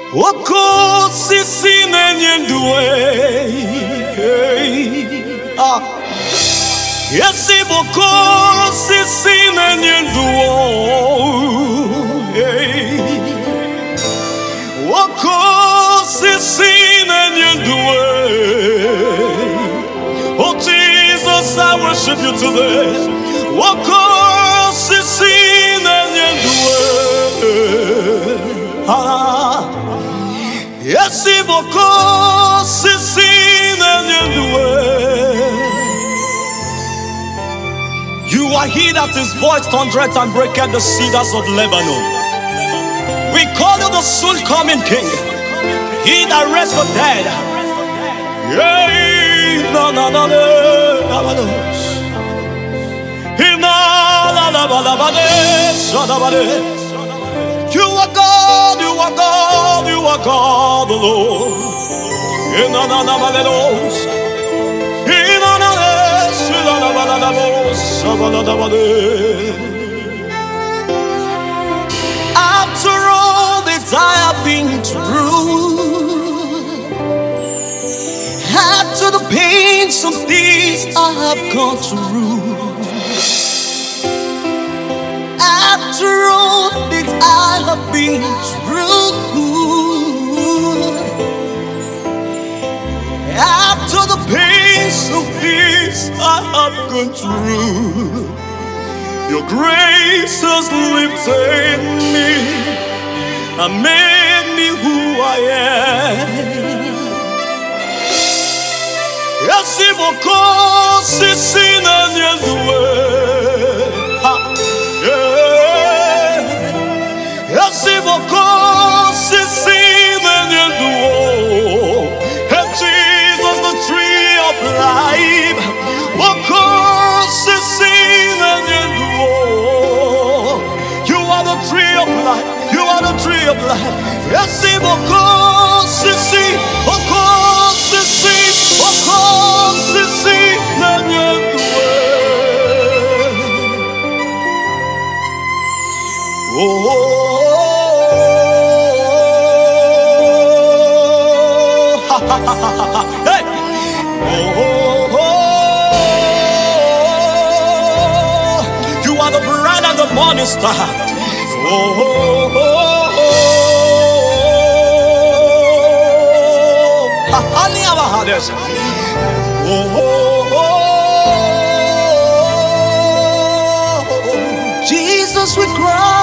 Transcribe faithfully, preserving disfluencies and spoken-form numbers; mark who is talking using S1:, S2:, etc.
S1: Oko sisi nenyendwe ah yesi boko sisi nenyendwo Oko sisi nenyendwe Oh Jesus, I worship you today. Oko sisi nenyendwe ah Yesi boko sisi nenyendwe. You are he that is voiced thundereth and breaketh the cedars of Lebanon. We call you the soon coming King, he that raised the dead. Yea, na na na na na na. He na la la la la la. You are God, you are God, you are God alone. After all that I have been through, after the pains of this I have gone through, after all that I have been through, after the pains of this I have gone through, your grace has lifted me and made me who I am. Yes, if I call sin and Yes, if I call sin and Jesus, the tree of life, of course, sin and you are the tree of life, you are the tree of life. Yes, if I call sin, of course, sin, of course, sin and oh. Hey! Oh, oh, oh, you are the bright and the morning star. Oh, oh, oh, oh, oh, Jesus, we cry.